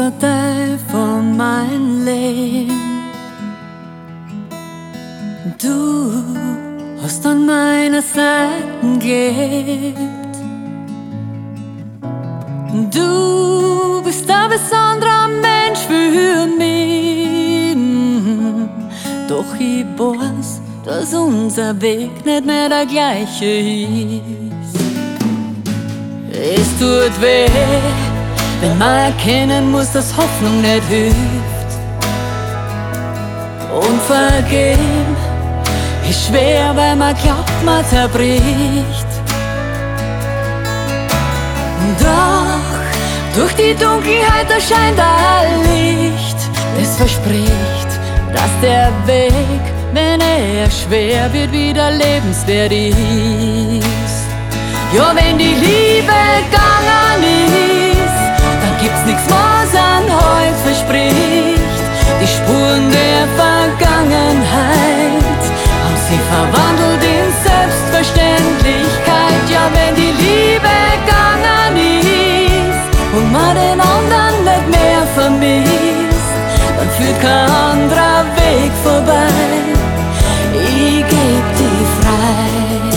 großer Teil von meinem Leben. Du hast an meiner Seite gelebt. Du bist ein besonderer Mensch für mich. Doch ich weiß, dass unser Weg nicht mehr der gleiche ist. Es tut weh, wenn man erkennen muss, dass Hoffnung nicht hilft. Und vergeben ist schwer, weil man glaubt, man zerbricht. Doch durch die Dunkelheit erscheint ein Licht. Es verspricht, dass der Weg, wenn er schwer wird, wieder lebenswert ist. Ja, wenn die Liebe gegangen ist, dann gibt's nichts, was an heute verspricht. Die Spuren der Vergangenheit haben sie verwandelt in Selbstverständlichkeit. Ja, wenn die Liebe gegangen ist und man den anderen nicht mehr vermisst, dann führt kein anderer Weg vorbei. Ich geb die frei.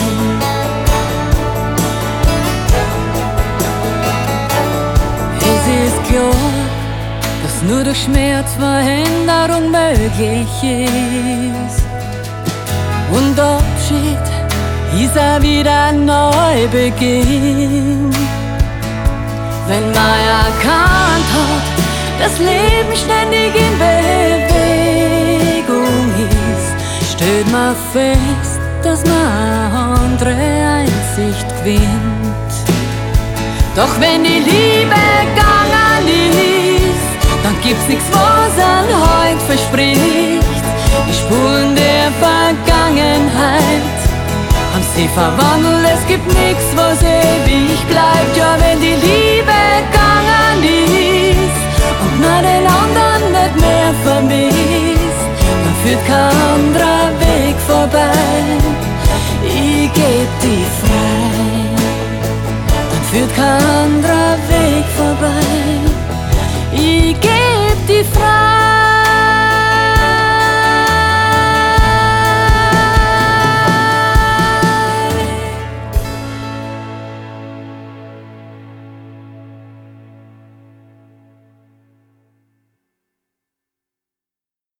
Es ist klar, dass nur durch Schmerz Veränderung möglich ist. Und Abschied ist auch wieder ein Neubeginn. Wenn man erkannt hat, dass Leben ständig in Bewegung ist, stellt man fest, dass man andere Einsicht gewinnt. Doch wenn die Liebe gegangen ist, dann gibt's nichts, was an heute verspricht. Die Spuren der Vergangenheit haben sie verwandelt, es gibt nichts, was ewig bleibt. Ja, wenn die Liebe gegangen ist und man den anderen nicht mehr vermisst, dann führt kein anderer Weg vorbei. Ich geb die frei, dann führt kein anderer Weg vorbei. Ich geb die frei.